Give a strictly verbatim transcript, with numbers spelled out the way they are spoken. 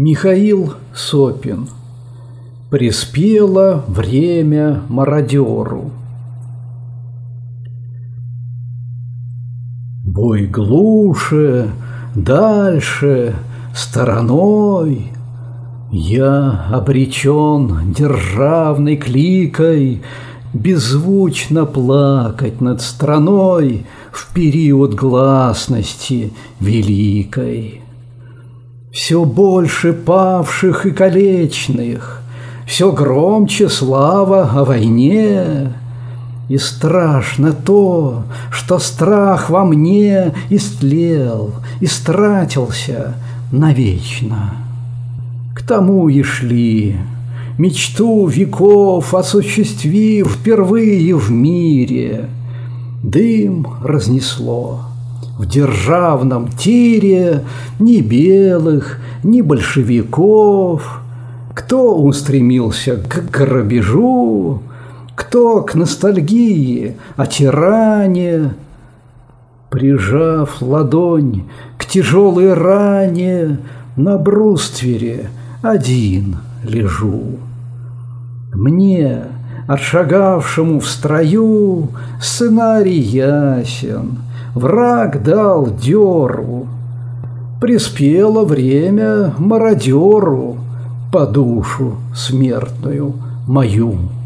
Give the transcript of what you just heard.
Михаил Сопин. Приспело время мародеру. Бой глуше, дальше, стороной. Я обречен державной кликой беззвучно плакать над страной в период гласности великой. Все больше павших и калечных, все громче слава о войне. И страшно то, что страх во мне истлел, истратился навечно. К тому и шли, мечту веков осуществив впервые в мире. Дым разнесло. В державном тире ни белых, ни большевиков. Кто устремился к грабежу, кто к ностальгии о тиране. Прижав ладонь к тяжелой ране, на бруствере один лежу. Мне, отшагавшему в строю, сценарий ясен. Враг дал дёру. Приспело время мародеру по душу смертную мою.